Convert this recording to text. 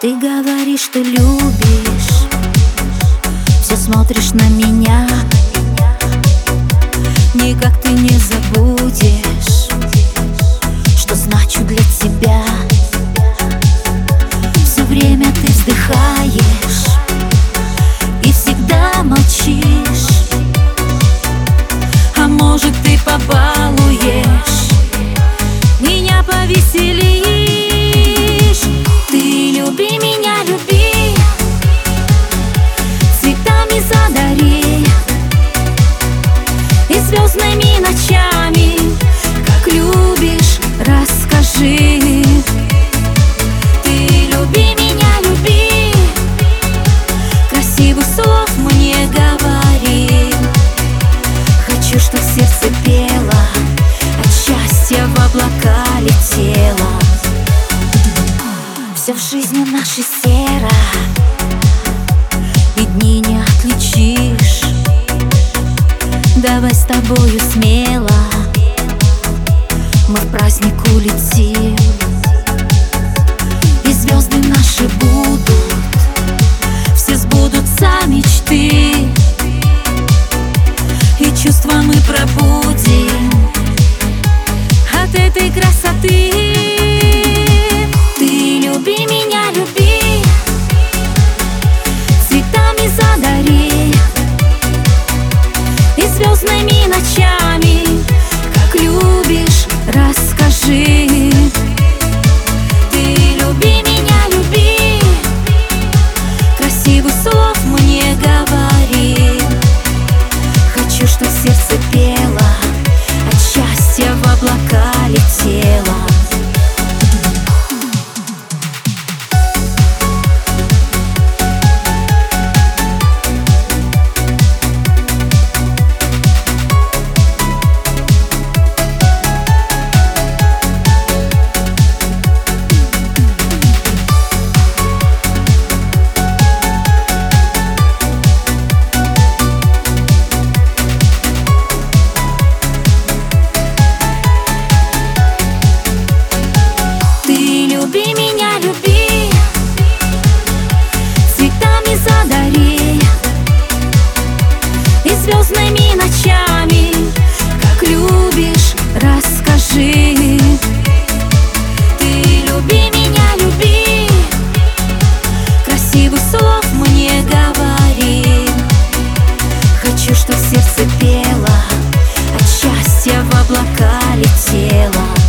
Ты говоришь, что любишь, все смотришь на меня. Никак ты не забудешь, что значу для тебя. Все время ты вздыхаешь и всегда молчишь. А может, ты побалуешь, меня повеселишь. Ты люби меня, люби, цветами задари и звездными ночами, как любишь, расскажи. Ты люби меня, люби, красивых слов мне говори. Хочу, чтоб сердце пело, от счастья в облака летело. Все в жизни нашей серо, и дни не отличишь. Давай с тобою смело мы в праздник улетим. И звезды наши будут, все сбудутся мечты, и чувства мы пробудим от этой красоты. Ты люби меня, люби, цветами задари и звездными ночами, как любишь, расскажи. Ты люби меня, люби, красивых слов мне говори. Хочу, чтоб сердце пело, от счастья в облака летело. Люби меня, люби, цветами задари и звездными ночами, как любишь, расскажи. Ты люби меня, люби, красивых слов мне говори. Хочу, чтоб сердце пело, от счастья в облака летело.